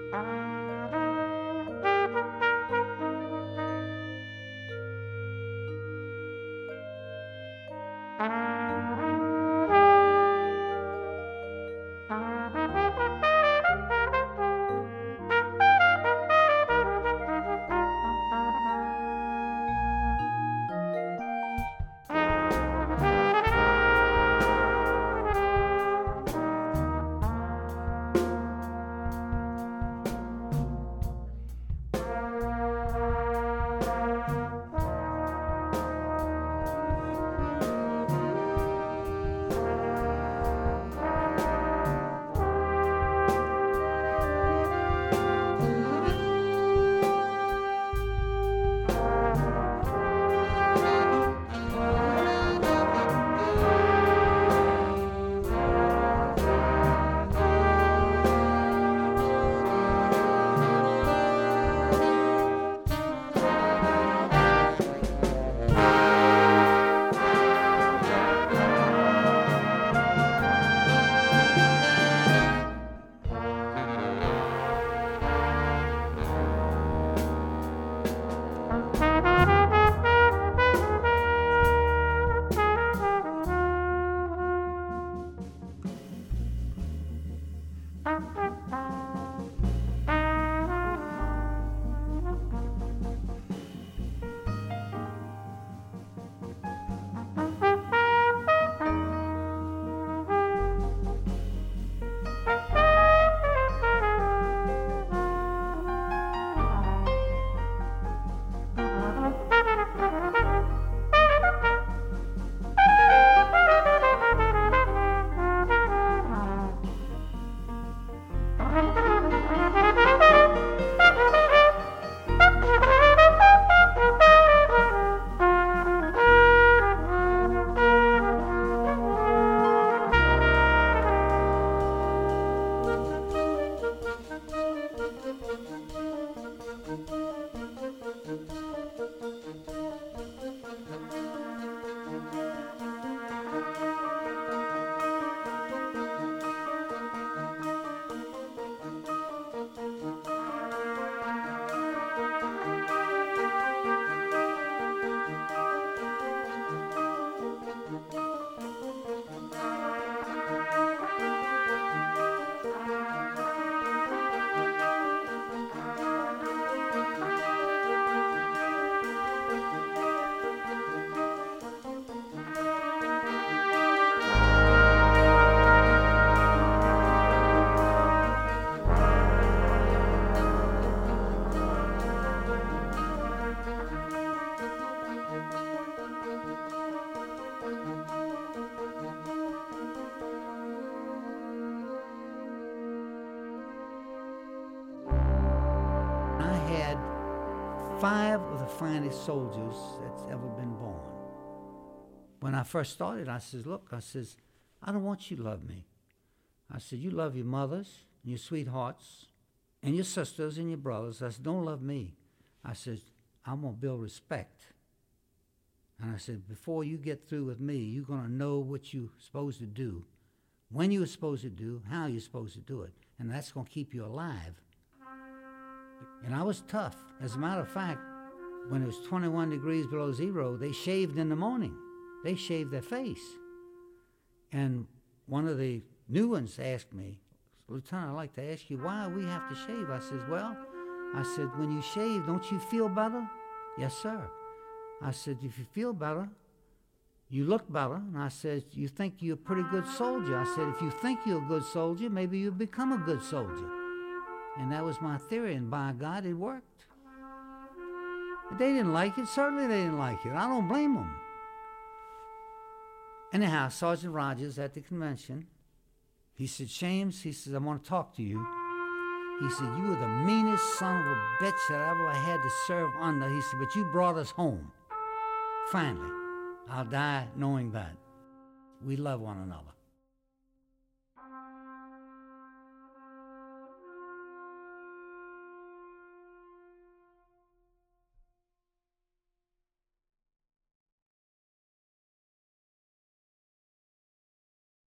5 of the finest soldiers that's ever been born. When I first started, I says, look, I don't want you to love me. I said, you love your mothers, and your sweethearts, and your sisters and your brothers. I said, don't love me. I said, I'm going to build respect. And I said, before you get through with me, you're going to know what you're supposed to do, when you're supposed to do, how you're supposed to do it. And that's going to keep you alive. And I was tough. As a matter of fact, when it was 21 degrees below zero, they shaved in the morning. They shaved their face. And one of the new ones asked me, Lieutenant, I'd like to ask you why we have to shave. I said, when you shave, don't you feel better? Yes, sir. I said, if you feel better, you look better. And I said, you think you're a pretty good soldier. I said, if you think you're a good soldier, maybe you'll become a good soldier. And that was my theory, and by God, it worked. But they didn't like it. Certainly they didn't like it. I don't blame them. Anyhow, Sergeant Rogers at the convention, he said, Shames, he says, I want to talk to you. He said, you were the meanest son of a bitch that I ever had to serve under. He said, but you brought us home. Finally, I'll die knowing that. We love one another.